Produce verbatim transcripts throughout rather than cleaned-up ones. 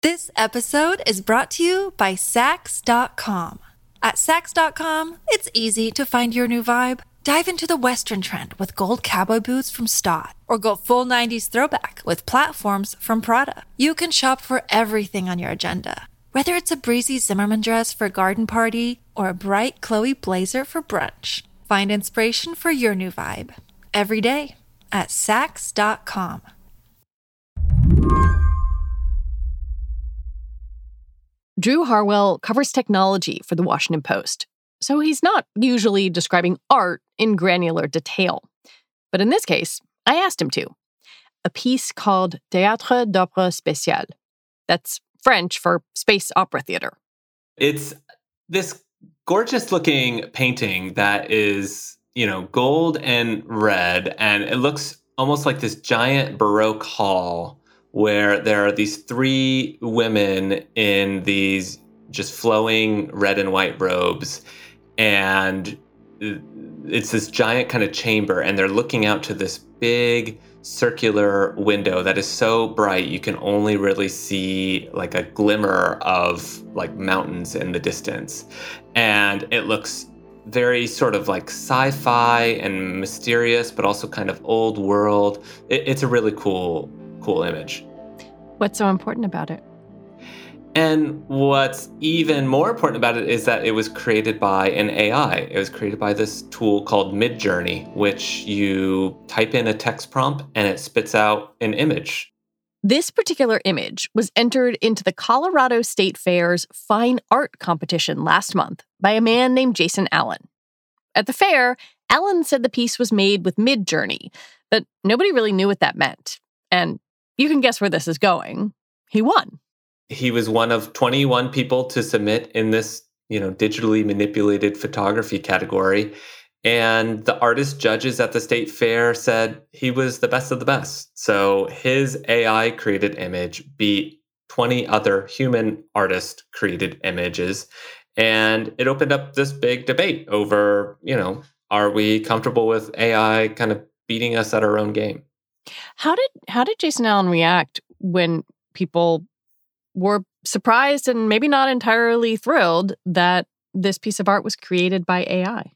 This episode is brought to you by Saks dot com. At Saks dot com, it's easy to find your new vibe. Dive into the Western trend with gold cowboy boots from Staud, or go full nineties throwback with platforms from Prada. You can shop for everything on your agenda, whether it's a breezy Zimmermann dress for a garden party or a bright Chloe blazer for brunch. Find inspiration for your new vibe every day at Saks dot com. Drew Harwell covers technology for The Washington Post, so he's not usually describing art in granular detail. But in this case, I asked him to. A piece called Théâtre d'Opéra Spécial. That's French for space opera theater. It's this gorgeous-looking painting that is, you know, gold and red, and it looks almost like this giant Baroque hall where there are these three women in these just flowing red and white robes. And it's this giant kind of chamber, and they're looking out to this big circular window that is so bright you can only really see like a glimmer of like mountains in the distance. And it looks very sort of like sci-fi and mysterious, but also kind of old world. It, it's a really cool cool image. What's so important about it? And what's even more important about it is that it was created by an A I. It was created by this tool called Midjourney, which you type in a text prompt and it spits out an image. This particular image was entered into the Colorado State Fair's Fine Art competition last month by a man named Jason Allen. At the fair, Allen said the piece was made with Midjourney, but nobody really knew what that meant. And you can guess where this is going. He won. He was one of twenty-one people to submit in this, you know, digitally manipulated photography category. And the artist judges at the state fair said he was the best of the best. So his A I-created image beat twenty other human artist-created images. And it opened up this big debate over, you know, are we comfortable with A I kind of beating us at our own game? How did how did Jason Allen react when people were surprised and maybe not entirely thrilled that this piece of art was created by A I?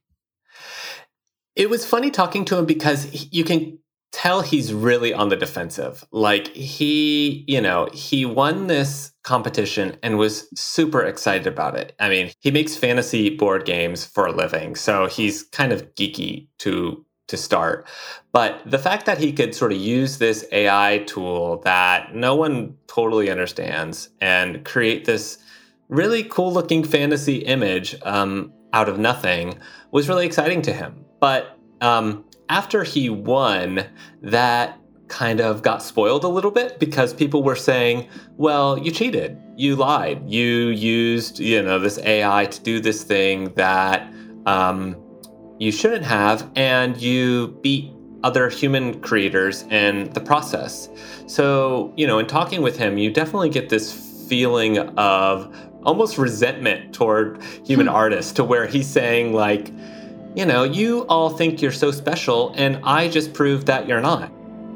It was funny talking to him because he, you can tell he's really on the defensive. Like he, you know, he won this competition and was super excited about it. I mean, he makes fantasy board games for a living, so he's kind of geeky to to start. But the fact that he could sort of use this A I tool that no one totally understands and create this really cool looking fantasy image um, out of nothing was really exciting to him. But um, after he won, that kind of got spoiled a little bit because people were saying, well, you cheated, you lied, you used, you know, this A I to do this thing that um, you shouldn't have, and you beat other human creators in the process. So, you know, in talking with him, you definitely get this feeling of almost resentment toward human artists, to where he's saying like, you know, you all think you're so special, and I just proved that you're not.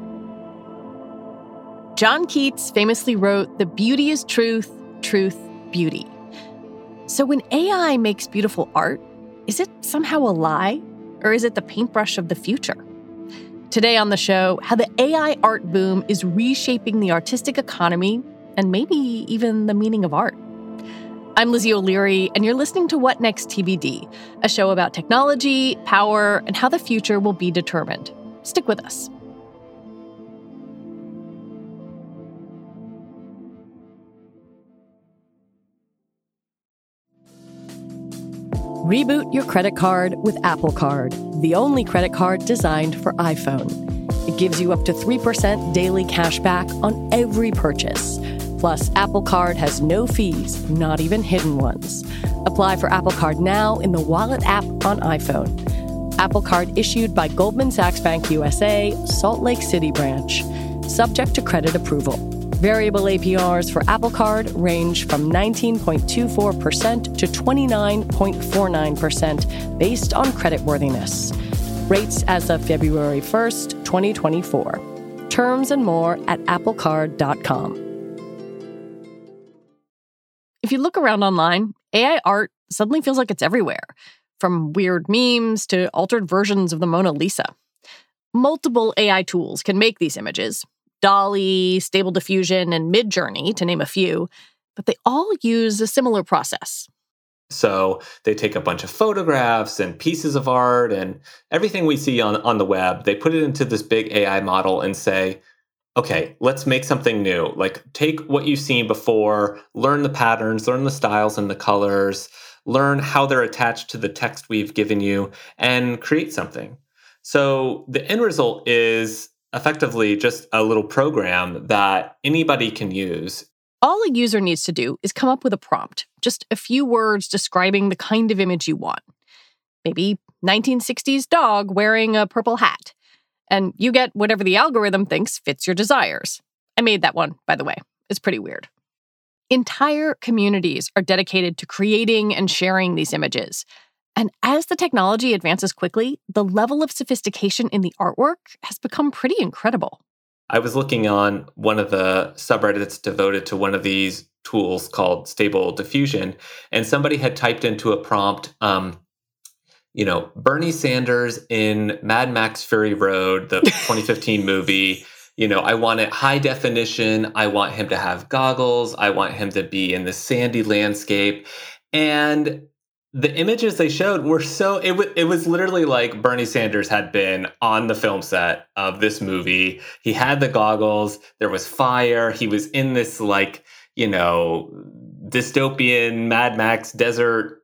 John Keats famously wrote, "The beauty is truth, truth, beauty." So when A I makes beautiful art, is it somehow a lie, or is it the paintbrush of the future? Today on the show, how the A I art boom is reshaping the artistic economy and maybe even the meaning of art. I'm Lizzie O'Leary, and you're listening to What Next T B D, a show about technology, power, and how the future will be determined. Stick with us. Reboot your credit card with Apple Card, the only credit card designed for iPhone. It gives you up to three percent daily cash back on every purchase. Plus, Apple Card has no fees, not even hidden ones. Apply for Apple Card now in the Wallet app on iPhone. Apple Card issued by Goldman Sachs Bank U S A, Salt Lake City branch. Subject to credit approval. Variable A P Rs for Apple Card range from nineteen point two four percent to twenty-nine point four nine percent based on creditworthiness. Rates as of February first, twenty twenty-four. Terms and more at apple card dot com. you look around online, A I art suddenly feels like it's everywhere, from weird memes to altered versions of the Mona Lisa. Multiple A I tools can make these images, DALL-E, Stable Diffusion, and Midjourney, to name a few, but they all use a similar process. So they take a bunch of photographs and pieces of art and everything we see on, on the web, they put it into this big A I model and say, okay, let's make something new. Like, take what you've seen before, learn the patterns, learn the styles and the colors, learn how they're attached to the text we've given you, and create something. So the end result is effectively just a little program that anybody can use. All a user needs to do is come up with a prompt, just a few words describing the kind of image you want. Maybe nineteen sixties dog wearing a purple hat. And you get whatever the algorithm thinks fits your desires. I made that one, by the way. It's pretty weird. Entire communities are dedicated to creating and sharing these images. And as the technology advances quickly, the level of sophistication in the artwork has become pretty incredible. I was looking on one of the subreddits devoted to one of these tools called Stable Diffusion, and somebody had typed into a prompt, um, you know, Bernie Sanders in Mad Max Fury Road, the twenty fifteen movie. You know, I want it high definition. I want him to have goggles. I want him to be in the sandy landscape. And the images they showed were so, it, w- it was literally like Bernie Sanders had been on the film set of this movie. He had the goggles. There was fire. He was in this, like, you know, dystopian Mad Max desert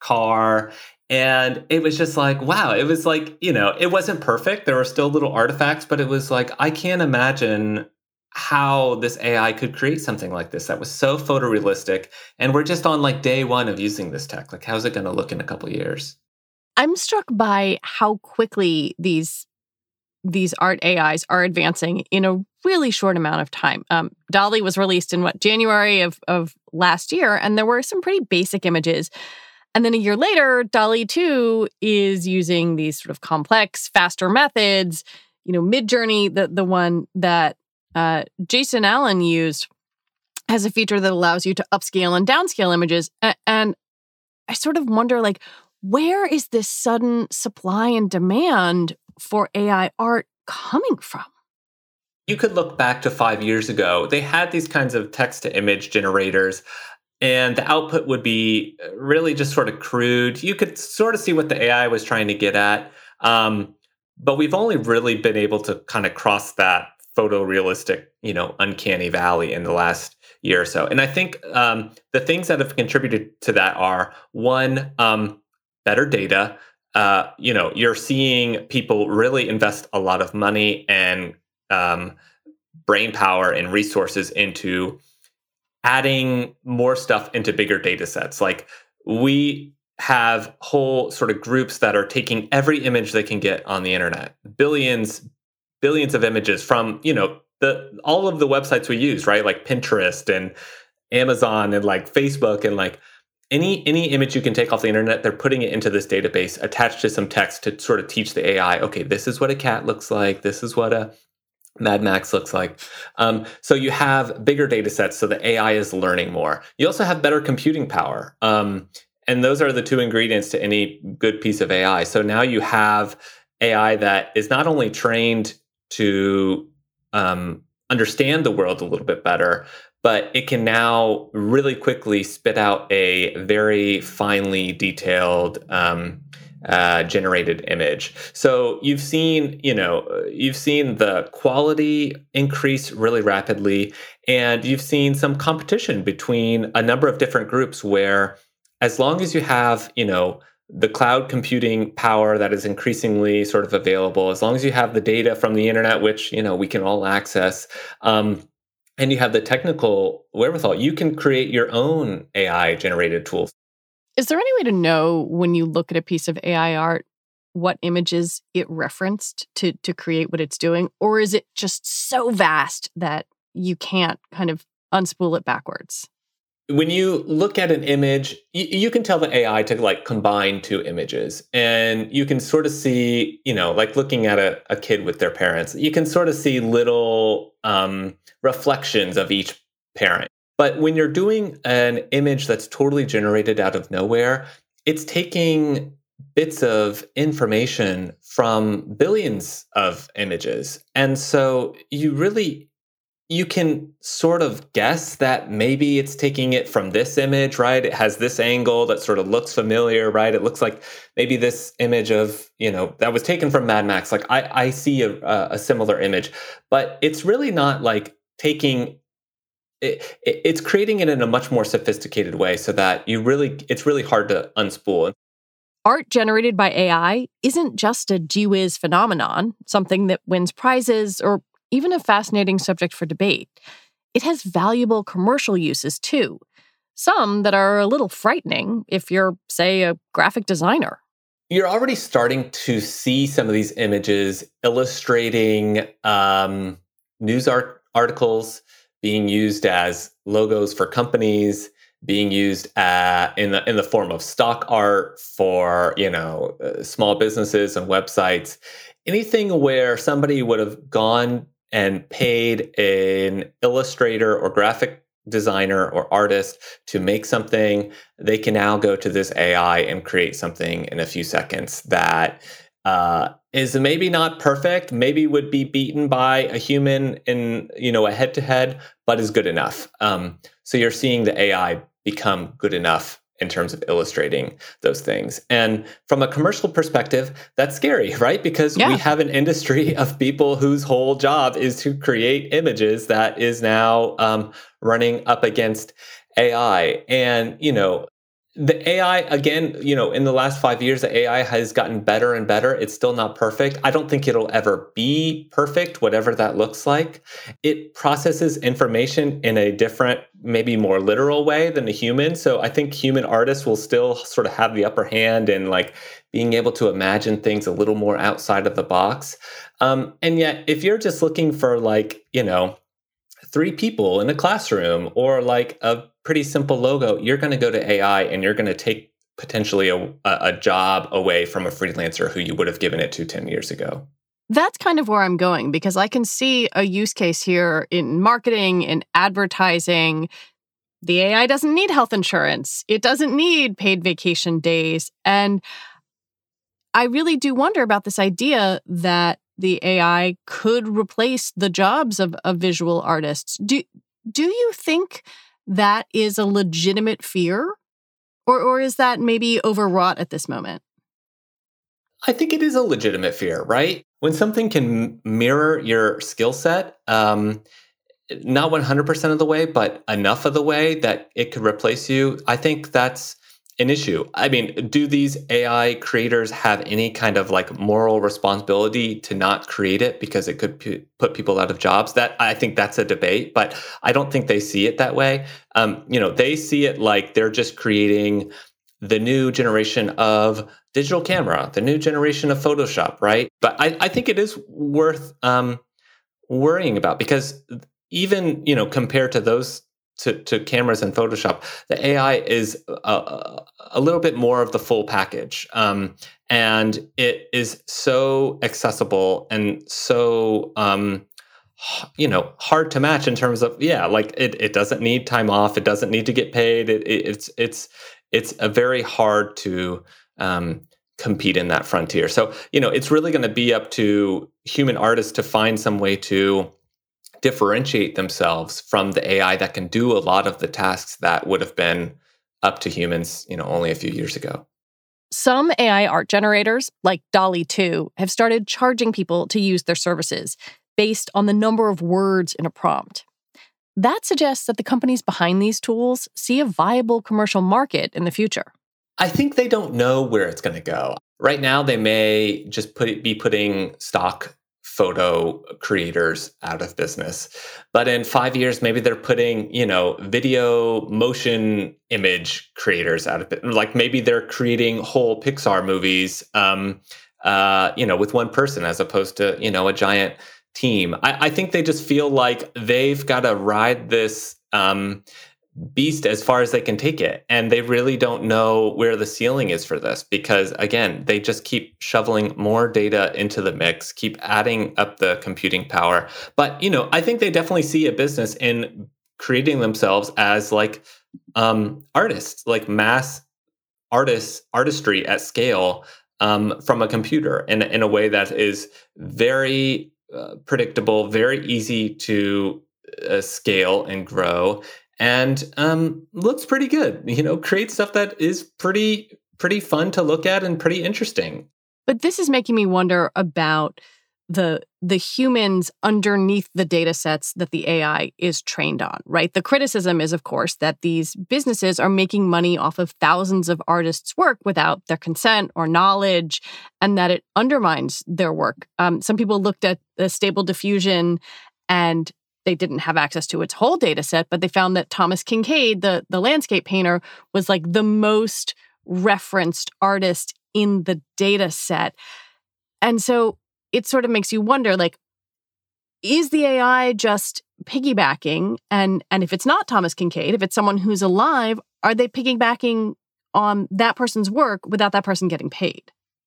car. And it was just like, wow, it was like, you know, it wasn't perfect. There were still little artifacts, but it was like, I can't imagine how this A I could create something like this that was so photorealistic. And we're just on like day one of using this tech. Like, how's it going to look in a couple of years? I'm struck by how quickly these these art A Is are advancing in a really short amount of time. Um, DALL-E was released in, what, January of, of last year, and there were some pretty basic images. And then a year later, DALL-E two is using these sort of complex, faster methods. You know, Midjourney, the, the one that uh, Jason Allen used, has a feature that allows you to upscale and downscale images. A- and I sort of wonder, like, where is this sudden supply and demand for A I art coming from? You could look back to five years ago. They had these kinds of text-to-image generators, and the output would be really just sort of crude. You could sort of see what the A I was trying to get at. Um, but we've only really been able to kind of cross that photorealistic, you know, uncanny valley in the last year or so. And I think um, the things that have contributed to that are, one, um, better data. Uh, you know, you're seeing people really invest a lot of money and um, brain power and resources into adding more stuff into bigger data sets. Like, we have whole sort of groups that are taking every image they can get on the internet, billions, billions of images from, you know, the all of the websites we use, right? Like Pinterest and Amazon and like Facebook, and like any any image you can take off the internet, they're putting it into this database attached to some text to sort of teach the A I, okay, this is what a cat looks like. This is what a Mad Max looks like. Um, so you have bigger data sets, so the A I is learning more. You also have better computing power. Um, and those are the two ingredients to any good piece of A I. So now you have A I that is not only trained to um, understand the world a little bit better, but it can now really quickly spit out a very finely detailed um, Uh, generated image. So you've seen, you know, you've seen the quality increase really rapidly, and you've seen some competition between a number of different groups where, as long as you have, you know, the cloud computing power that is increasingly sort of available, as long as you have the data from the internet, which, you know, we can all access, um, and you have the technical wherewithal, you can create your own A I generated tools. Is there any way to know, when you look at a piece of A I art, what images it referenced to to create what it's doing? Or is it just so vast that you can't kind of unspool it backwards? When you look at an image, you, you can tell the A I to like combine two images, and you can sort of see, you know, like looking at a, a kid with their parents, you can sort of see little um, reflections of each parent. But when you're doing an image that's totally generated out of nowhere, it's taking bits of information from billions of images. And so you really, you can sort of guess that maybe it's taking it from this image, right? It has this angle that sort of looks familiar, right? It looks like maybe this image of, you know, that was taken from Mad Max. Like I, I see a, a similar image, but it's really not like taking It, it, it's creating it in a much more sophisticated way so that you really, it's really hard to unspool. Art generated by A I isn't just a gee whiz phenomenon, something that wins prizes, or even a fascinating subject for debate. It has valuable commercial uses too, some that are a little frightening if you're, say, a graphic designer. You're already starting to see some of these images illustrating um, news art- articles, being used as logos for companies, being used uh, in the in the form of stock art for, you know, uh, small businesses and websites. Anything where somebody would have gone and paid an illustrator or graphic designer or artist to make something, they can now go to this A I and create something in a few seconds that uh, is maybe not perfect, maybe would be beaten by a human in, you know, a head-to-head, but is good enough. Um, so you're seeing the A I become good enough in terms of illustrating those things. And from a commercial perspective, that's scary, right? Because yeah. we have an industry of people whose whole job is to create images that is now um, running up against A I. And, you know, the A I, again, you know, in the last five years, the A I has gotten better and better. It's still not perfect. I don't think it'll ever be perfect, whatever that looks like. It processes information in a different, maybe more literal way than a human. So I think human artists will still sort of have the upper hand in like being able to imagine things a little more outside of the box. Um, and yet, if you're just looking for like, you know, three people in a classroom or like a pretty simple logo, you're going to go to A I and you're going to take potentially a, a job away from a freelancer who you would have given it to ten years ago. That's kind of where I'm going, because I can see a use case here in marketing, in advertising. The A I doesn't need health insurance. It doesn't need paid vacation days. And I really do wonder about this idea that the A I could replace the jobs of, of visual artists. Do, do you think that is a legitimate fear? Or, or is that maybe overwrought at this moment? I think it is a legitimate fear, right? When something can mirror your skill set, um, not one hundred percent of the way, but enough of the way that it could replace you, I think that's an issue. I mean, do these A I creators have any kind of like moral responsibility to not create it because it could p- put people out of jobs? That I think that's a debate, but I don't think they see it that way. Um, you know, they see it like they're just creating the new generation of digital camera, the new generation of Photoshop, right? But I, I think it is worth um, worrying about because even, you know, compared to those To, to cameras and Photoshop, the A I is a, a little bit more of the full package. Um, and it is so accessible and so, um, you know, hard to match in terms of, yeah, like it, it doesn't need time off. It doesn't need to get paid. It, it, it's, it's, it's a very hard to um, compete in that frontier. So, you know, it's really going to be up to human artists to find some way to differentiate themselves from the A I that can do a lot of the tasks that would have been up to humans, you know, only a few years ago. Some A I art generators, like DALL-E two, have started charging people to use their services based on the number of words in a prompt. That suggests that the companies behind these tools see a viable commercial market in the future. I think they don't know where it's going to go. Right now, they may just put it, be putting stock photo creators out of business. But in five years, maybe they're putting, you know, video motion image creators out of it. Like maybe they're creating whole Pixar movies, um, uh, you know, with one person as opposed to, you know, a giant team. I, I think they just feel like they've got to ride this um, beast as far as they can take it. And they really don't know where the ceiling is for this because, again, they just keep shoveling more data into the mix, keep adding up the computing power. But, you know, I think they definitely see a business in creating themselves as like um, artists, like mass artists, artistry at scale um, from a computer in, in a way that is very uh, predictable, very easy to uh, scale and grow, and um, looks pretty good. You know, create stuff that is pretty pretty fun to look at and pretty interesting. But this is making me wonder about the the humans underneath the data sets that the A I is trained on, right? The criticism is, of course, that these businesses are making money off of thousands of artists' work without their consent or knowledge, and that it undermines their work. Um, some people looked at the Stable Diffusion, and they didn't have access to its whole data set, but they found that Thomas Kinkade, the, the landscape painter, was like the most referenced artist in the data set. And so it sort of makes you wonder, like, is the A I just piggybacking? And and if it's not Thomas Kinkade, if it's someone who's alive, are they piggybacking on that person's work without that person getting paid?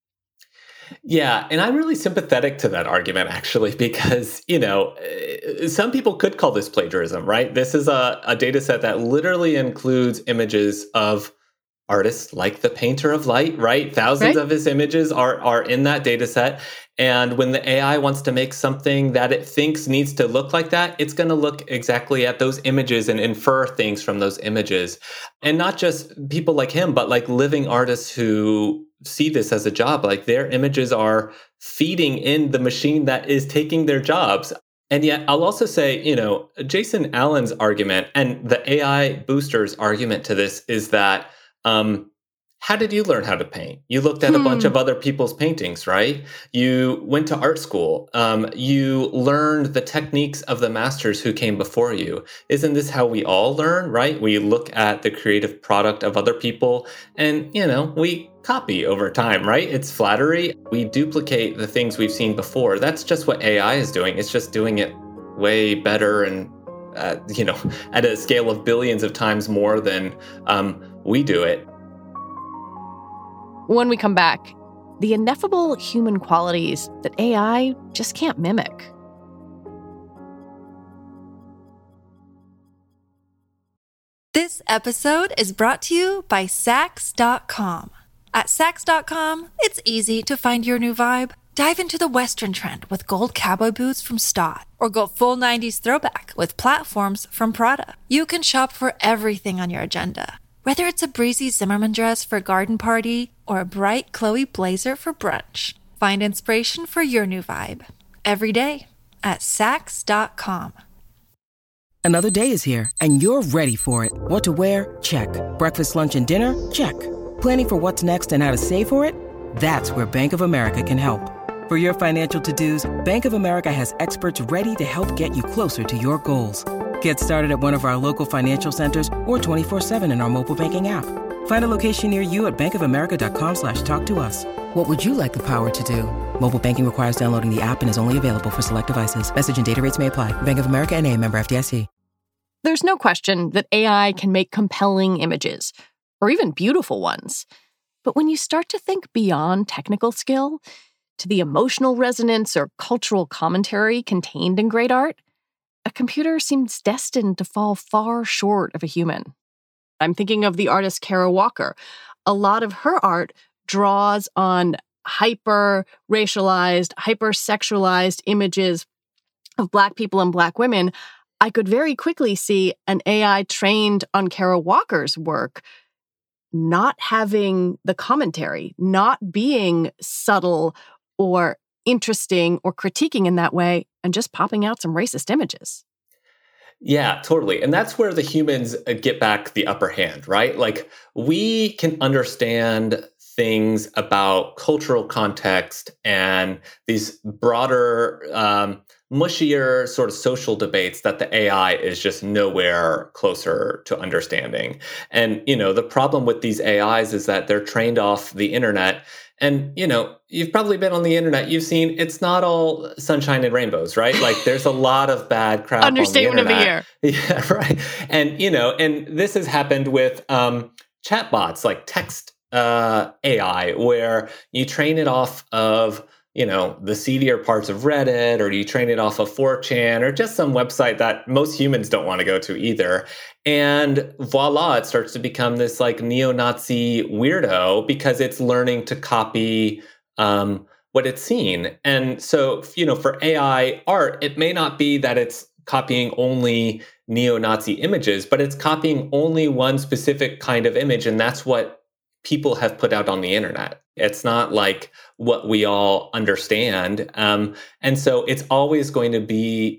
Yeah, and I'm really sympathetic to that argument, actually, because, you know, some people could call this plagiarism, right? This is a, a data set that literally includes images of artists like the painter of light, right? Thousands right. of his images are are in that data set. And when the A I wants to make something that it thinks needs to look like that, it's going to look exactly at those images and infer things from those images. And not just people like him, but like living artists who see this as a job, like their images are feeding in the machine that is taking their jobs. And yet I'll also say, you know, Jason Allen's argument and the A I boosters' argument to this is that Um, how did you learn how to paint? You looked at hmm. a bunch of other people's paintings, right? You went to art school. Um, you learned the techniques of the masters who came before you. Isn't this how we all learn, right? We look at the creative product of other people and, you know, we copy over time, right? It's flattery. We duplicate the things we've seen before. That's just what A I is doing. It's just doing it way better and, uh, you know, at a scale of billions of times more than um, we do it. When we come back, the ineffable human qualities that A I just can't mimic. This episode is brought to you by Saks dot com. At Saks dot com, it's easy to find your new vibe. Dive into the Western trend with gold cowboy boots from Stott, or go full nineties throwback with platforms from Prada. You can shop for everything on your agenda, whether it's a breezy Zimmermann dress for a garden party or a bright Chloe blazer for brunch. Find inspiration for your new vibe every day at Saks dot com. Another day is here, and you're ready for it. What to wear? Check. Breakfast, lunch, and dinner? Check. Planning for what's next and how to save for it? That's where Bank of America can help. For your financial to-dos, Bank of America has experts ready to help get you closer to your goals. Get started at one of our local financial centers or twenty-four seven in our mobile banking app. Find a location near you at bankofamerica.com slash talk to us. What would you like the power to do? Mobile banking requires downloading the app and is only available for select devices. Message and data rates may apply. Bank of America N A, member F D I C. There's no question that A I can make compelling images, or even beautiful ones. But when you start to think beyond technical skill to the emotional resonance or cultural commentary contained in great art, a computer seems destined to fall far short of a human. I'm thinking of the artist Kara Walker. A lot of her art draws on hyper-racialized, hyper-sexualized images of Black people and Black women. I could very quickly see an A I trained on Kara Walker's work not having the commentary, not being subtle or interesting or critiquing in that way, and just popping out some racist images. Yeah, totally. And that's where the humans get back the upper hand, right? Like, we can understand things about cultural context and these broader, um, mushier sort of social debates that the A I is just nowhere closer to understanding. And, you know, the problem with these A Is is that they're trained off the internet. And, you know, you've probably been on the internet. You've seen it's not all sunshine and rainbows, right? Like, there's a lot of bad crap on the internet. Understatement of the year. Yeah, right. And, you know, and this has happened with um, chatbots, like text uh, A I, where you train it off of you know, the seedier parts of Reddit, or do you train it off of four chan, or just some website that most humans don't want to go to either? And voila, it starts to become this like neo-Nazi weirdo because it's learning to copy um, what it's seen. And so, you know, for A I art, it may not be that it's copying only neo-Nazi images, but it's copying only one specific kind of image. And that's what people have put out on the internet. It's not like what we all understand. Um, and so it's always going to be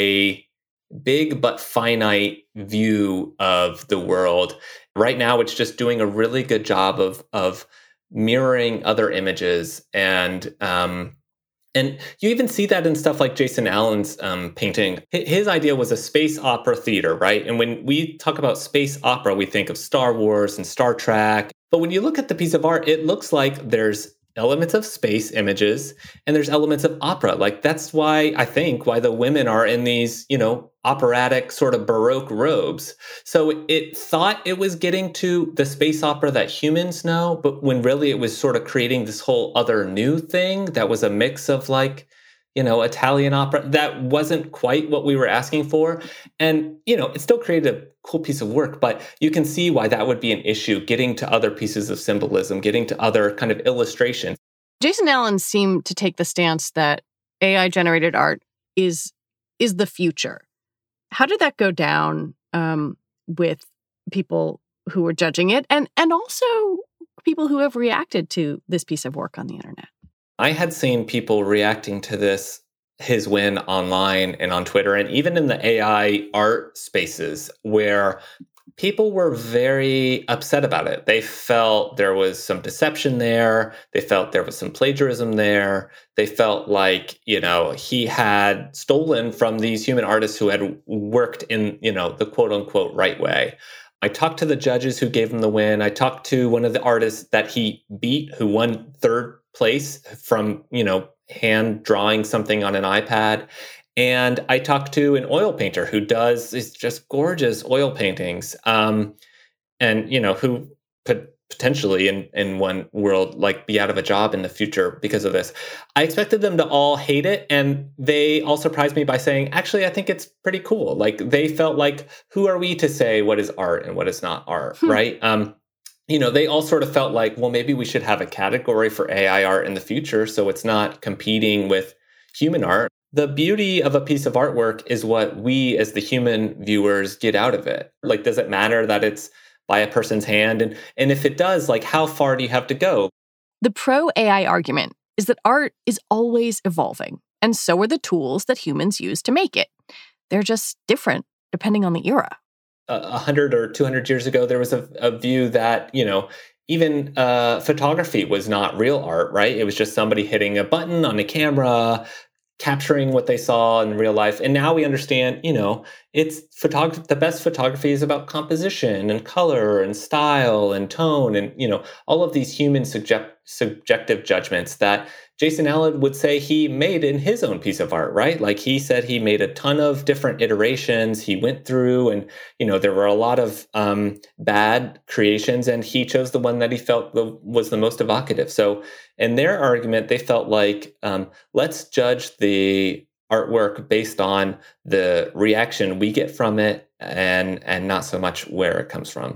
a big but finite view of the world. Right now, it's just doing a really good job of, of mirroring other images. And um, and you even see that in stuff like Jason Allen's um, painting. His idea was a space opera theater, right? And when we talk about space opera, we think of Star Wars and Star Trek. But when you look at the piece of art, it looks like there's elements of space images and there's elements of opera. Like that's why I think why the women are in these, you know, operatic sort of Baroque robes. So it thought it was getting to the space opera that humans know, but when really it was sort of creating this whole other new thing that was a mix of like, you know, Italian opera. That wasn't quite what we were asking for. And, you know, it still created a cool piece of work, but you can see why that would be an issue, getting to other pieces of symbolism, getting to other kind of illustrations. Jason Allen seemed to take the stance that A I-generated art is is the future. How did that go down um, with people who were judging it and, and also people who have reacted to this piece of work on the internet? I had seen people reacting to this, his win online and on Twitter, and even in the A I art spaces where people were very upset about it. They felt there was some deception there. They felt there was some plagiarism there. They felt like, you know, he had stolen from these human artists who had worked in, you know, the quote unquote right way. I talked to the judges who gave him the win. I talked to one of the artists that he beat who won third place from, you know, hand drawing something on an iPad. And I talked to an oil painter who does these just gorgeous oil paintings, um, and, you know, who could potentially in, in one world, like be out of a job in the future because of this. I expected them to all hate it. And they all surprised me by saying, actually, I think it's pretty cool. Like they felt like, who are we to say what is art and what is not art, hmm. right? Um, you know, they all sort of felt like, well, maybe we should have a category for A I art in the future so it's not competing with human art. The beauty of a piece of artwork is what we as the human viewers get out of it. Like, does it matter that it's by a person's hand? And, and if it does, like, how far do you have to go? The pro-A I argument is that art is always evolving, and so are the tools that humans use to make it. They're just different depending on the era. A hundred or two hundred years ago, there was a, a view that, you know, even uh, photography was not real art, right? It was just somebody hitting a button on a camera, capturing what they saw in real life. And now we understand, you know, it's photography. The best photography is about composition and color and style and tone and, you know, all of these human subject, subjective judgments that Jason Allen would say he made in his own piece of art, right? Like he said he made a ton of different iterations. He went through and, you know, there were a lot of um, bad creations and he chose the one that he felt the, was the most evocative. So in their argument, they felt like, um, let's judge the artwork based on the reaction we get from it and and not so much where it comes from.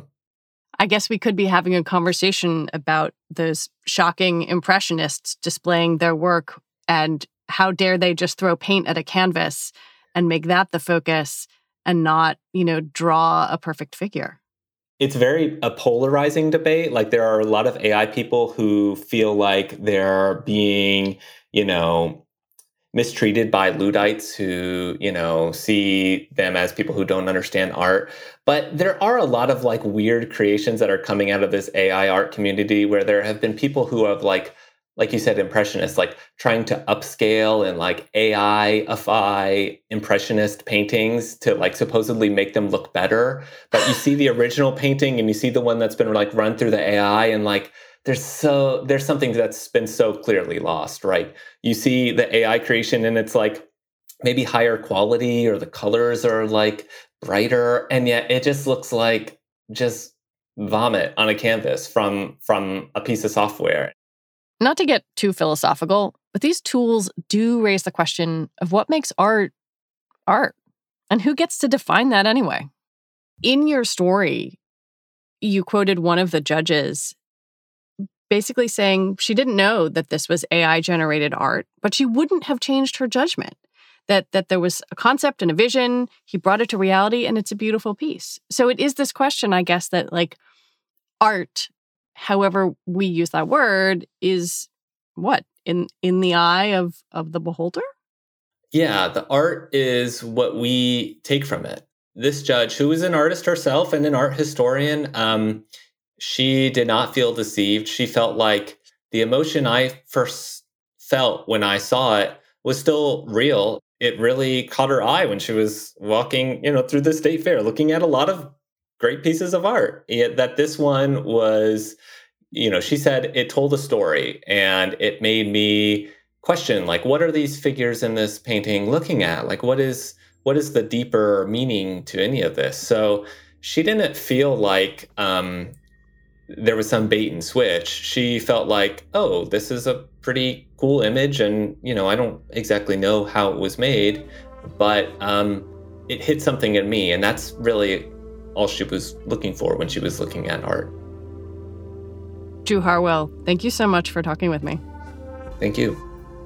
I guess we could be having a conversation about those shocking impressionists displaying their work and how dare they just throw paint at a canvas and make that the focus and not, you know, draw a perfect figure. It's very a polarizing debate. Like there are a lot of A I people who feel like they're being, you know, mistreated by Luddites who, you know, see them as people who don't understand art. But there are a lot of like weird creations that are coming out of this A I art community where there have been people who have like, like you said, impressionists, like trying to upscale and like A I-ify impressionist paintings to like supposedly make them look better. But you see the original painting and you see the one that's been like run through the A I and like, There's so there's something that's been so clearly lost, right? You see the A I creation and it's like maybe higher quality or the colors are like brighter, and yet it just looks like just vomit on a canvas from from a piece of software. Not to get too philosophical, but these tools do raise the question of what makes art art, and who gets to define that anyway. In your story, you quoted one of the judges basically saying she didn't know that this was A I-generated art, but she wouldn't have changed her judgment, that that there was a concept and a vision, he brought it to reality, and it's a beautiful piece. So it is this question, I guess, that like art, however we use that word, is what? In in the eye of, of the beholder? Yeah, the art is what we take from it. This judge, who is an artist herself and an art historian, um, she did not feel deceived. She felt like the emotion I first felt when I saw it was still real. It really caught her eye when she was walking, you know, through the state fair, looking at a lot of great pieces of art. Yet that this one was, you know, she said it told a story, and it made me question, like, what are these figures in this painting looking at? Like, what is what is the deeper meaning to any of this? So she didn't feel like um, there was some bait and switch. She felt like, oh, this is a pretty cool image, and, you know, I don't exactly know how it was made, but um, it hit something in me, and that's really all she was looking for when she was looking at art. Drew Harwell, thank you so much for talking with me. Thank you.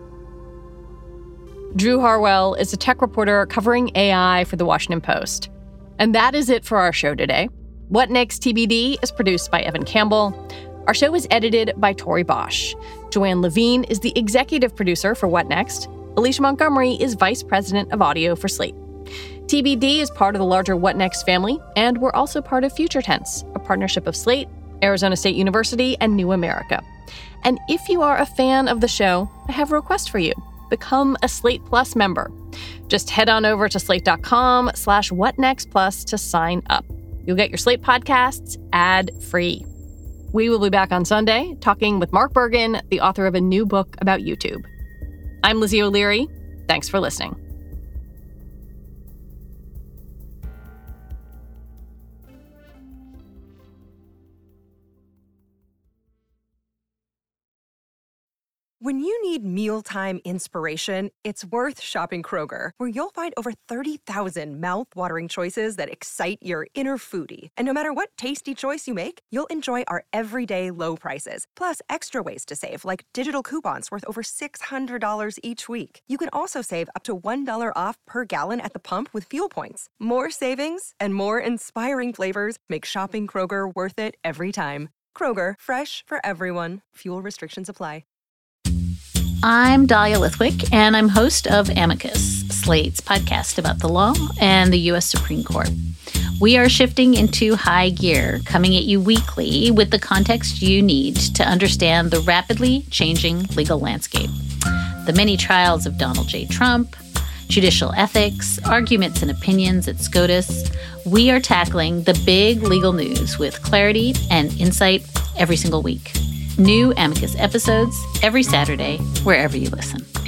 Drew Harwell is a tech reporter covering A I for The Washington Post. And that is it for our show today. What Next T B D is produced by Evan Campbell. Our show is edited by Tori Bosch. Joanne Levine is the executive producer for What Next. Alicia Montgomery is vice president of audio for Slate. T B D is part of the larger What Next family, and we're also part of Future Tense, a partnership of Slate, Arizona State University, and New America. And if you are a fan of the show, I have a request for you. Become a Slate Plus member. Just head on over to slate.com slash whatnextplus to sign up. You'll get your Slate podcasts ad-free. We will be back on Sunday talking with Mark Bergen, the author of a new book about YouTube. I'm Lizzie O'Leary. Thanks for listening. When you need mealtime inspiration, it's worth shopping Kroger, where you'll find over thirty thousand mouth-watering choices that excite your inner foodie. And no matter what tasty choice you make, you'll enjoy our everyday low prices, plus extra ways to save, like digital coupons worth over six hundred dollars each week. You can also save up to one dollar off per gallon at the pump with fuel points. More savings and more inspiring flavors make shopping Kroger worth it every time. Kroger, fresh for everyone. Fuel restrictions apply. I'm Dahlia Lithwick, and I'm host of Amicus, Slate's podcast about the law and the U S Supreme Court. We are shifting into high gear, coming at you weekly with the context you need to understand the rapidly changing legal landscape. The many trials of Donald J. Trump, judicial ethics, arguments and opinions at SCOTUS. We are tackling the big legal news with clarity and insight every single week. New Amicus episodes every Saturday, wherever you listen.